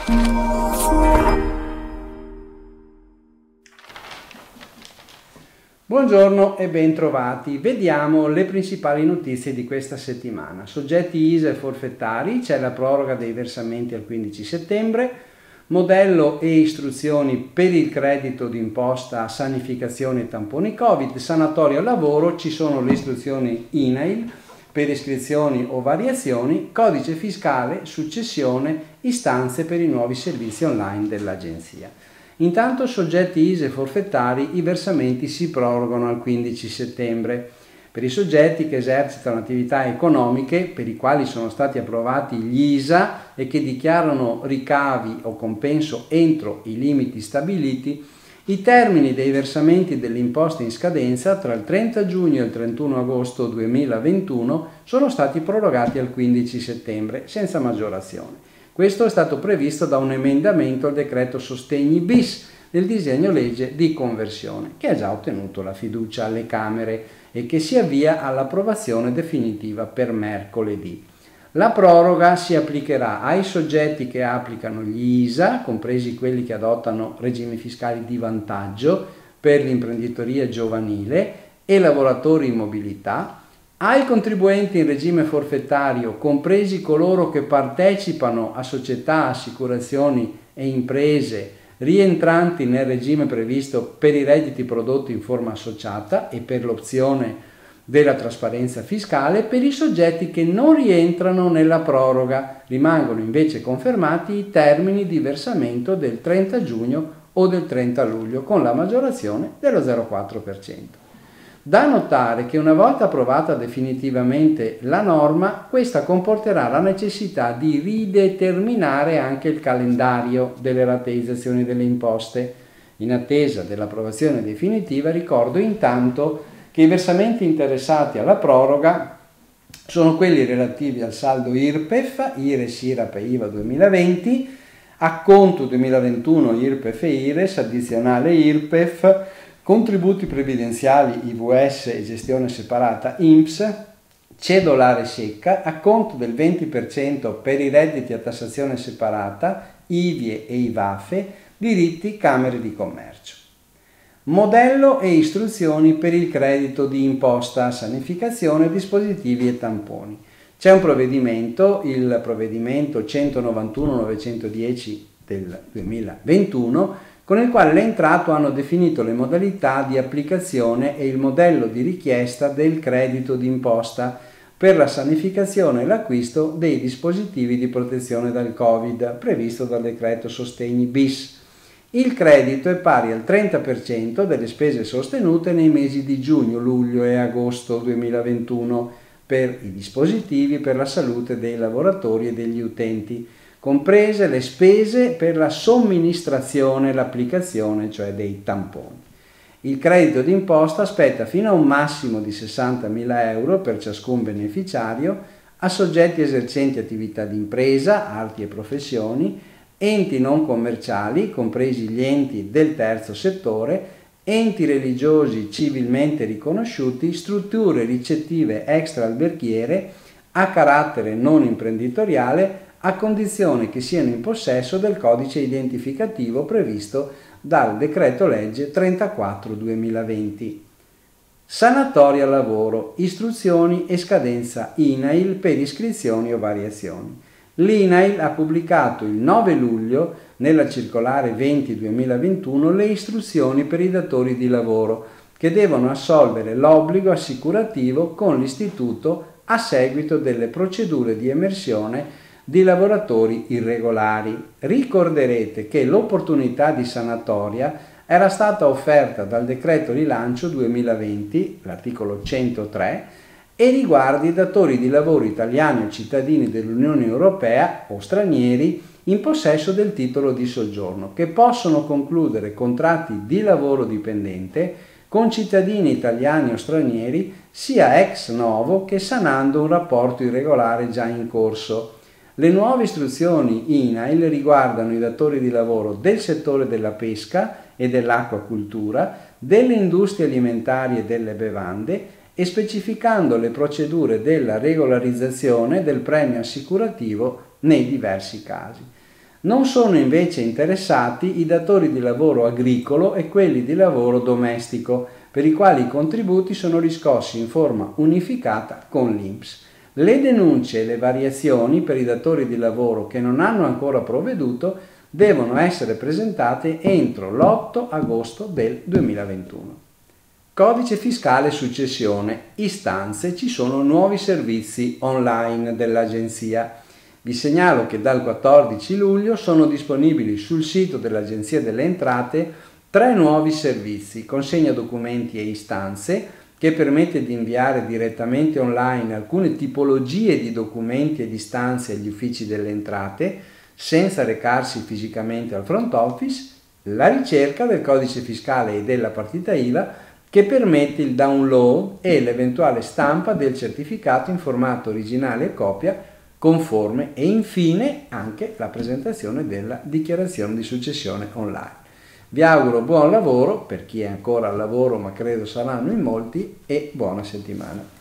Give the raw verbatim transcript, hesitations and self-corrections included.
Buongiorno e ben trovati. Vediamo le principali notizie di questa settimana. Soggetti I S A e forfettari, c'è la proroga dei versamenti al quindici settembre, modello e istruzioni per il credito d'imposta sanificazione e tamponi Covid, sanatorio al lavoro, ci sono le istruzioni I N A I L per iscrizioni o variazioni, codice fiscale, successione, istanze per i nuovi servizi online dell'Agenzia. Intanto soggetti I S A e forfettari, i versamenti si prorogano al quindici settembre. Per i soggetti che esercitano attività economiche per i quali sono stati approvati gli I S A e che dichiarano ricavi o compenso entro i limiti stabiliti, i termini dei versamenti delle imposte in scadenza tra il trenta giugno e il trentuno agosto duemilaventuno sono stati prorogati al quindici settembre senza maggiorazione. Questo è stato previsto da un emendamento al decreto sostegni bis del disegno legge di conversione, che ha già ottenuto la fiducia alle Camere e che si avvia all'approvazione definitiva per mercoledì. La proroga si applicherà ai soggetti che applicano gli I S A, compresi quelli che adottano regimi fiscali di vantaggio per l'imprenditoria giovanile e lavoratori in mobilità, ai contribuenti in regime forfettario, compresi coloro che partecipano a società, assicurazioni e imprese rientranti nel regime previsto per i redditi prodotti in forma associata e per l'opzione della trasparenza fiscale, per i soggetti che non rientrano nella proroga. Rimangono invece confermati i termini di versamento del trenta giugno o del trenta luglio con la maggiorazione dello zero virgola quattro per cento. Da notare che una volta approvata definitivamente la norma, questa comporterà la necessità di rideterminare anche il calendario delle rateizzazioni delle imposte. In attesa dell'approvazione definitiva, ricordo intanto che i versamenti interessati alla proroga sono quelli relativi al saldo I R P E F, I R E S, I R A P e I V A duemilaventi, acconto duemilaventuno I R P E F e I R E S, addizionale I R P E F, contributi previdenziali I V S e gestione separata I N P S, cedolare secca, acconto del venti per cento per i redditi a tassazione separata, I V I E e I V A F E, diritti Camere di Commercio. Modello e istruzioni per il credito di imposta, sanificazione, dispositivi e tamponi. C'è un provvedimento, il provvedimento centonovantuno novecentodieci del duemilaventuno, con il quale le entrate hanno definito le modalità di applicazione e il modello di richiesta del credito d'imposta per la sanificazione e l'acquisto dei dispositivi di protezione dal Covid previsto dal decreto sostegni bis. Il credito è pari al trenta per cento delle spese sostenute nei mesi di giugno, luglio e agosto duemilaventuno per i dispositivi per la salute dei lavoratori e degli utenti, comprese le spese per la somministrazione e l'applicazione, cioè dei tamponi. Il credito d'imposta spetta fino a un massimo di sessantamila euro per ciascun beneficiario a soggetti esercenti attività di impresa, arti e professioni, enti non commerciali, compresi gli enti del terzo settore, enti religiosi civilmente riconosciuti, strutture ricettive extra-alberghiere a carattere non imprenditoriale, a condizione che siano in possesso del codice identificativo previsto dal decreto legge trentaquattro duemilaventi. Sanatoria al lavoro, istruzioni e scadenza I N A I L per iscrizioni o variazioni. L'I N A I L ha pubblicato il nove luglio nella circolare venti duemilaventuno le istruzioni per i datori di lavoro che devono assolvere l'obbligo assicurativo con l'istituto a seguito delle procedure di emersione di lavoratori irregolari. Ricorderete che l'opportunità di sanatoria era stata offerta dal decreto rilancio duemilaventi, l'articolo centotré, e riguarda i datori di lavoro italiani o cittadini dell'Unione Europea o stranieri in possesso del titolo di soggiorno, che possono concludere contratti di lavoro dipendente con cittadini italiani o stranieri sia ex novo che sanando un rapporto irregolare già in corso. Le nuove istruzioni I N A I L riguardano i datori di lavoro del settore della pesca e dell'acquacultura, delle industrie alimentari e delle bevande, e specificando le procedure della regolarizzazione del premio assicurativo nei diversi casi. Non sono invece interessati i datori di lavoro agricolo e quelli di lavoro domestico, per i quali i contributi sono riscossi in forma unificata con l'I N P S. Le denunce e le variazioni per i datori di lavoro che non hanno ancora provveduto devono essere presentate entro l'otto agosto del duemilaventuno. Codice fiscale successione. Istanze. Ci sono nuovi servizi online dell'Agenzia. Vi segnalo che dal quattordici luglio sono disponibili sul sito dell'Agenzia delle Entrate tre nuovi servizi: consegna documenti e istanze, che permette di inviare direttamente online alcune tipologie di documenti ed istanze agli uffici delle entrate senza recarsi fisicamente al front office; la ricerca del codice fiscale e della partita I V A, che permette il download e l'eventuale stampa del certificato in formato originale e copia conforme, e infine anche la presentazione della dichiarazione di successione online. Vi auguro buon lavoro per chi è ancora al lavoro, ma credo saranno in molti, e buona settimana.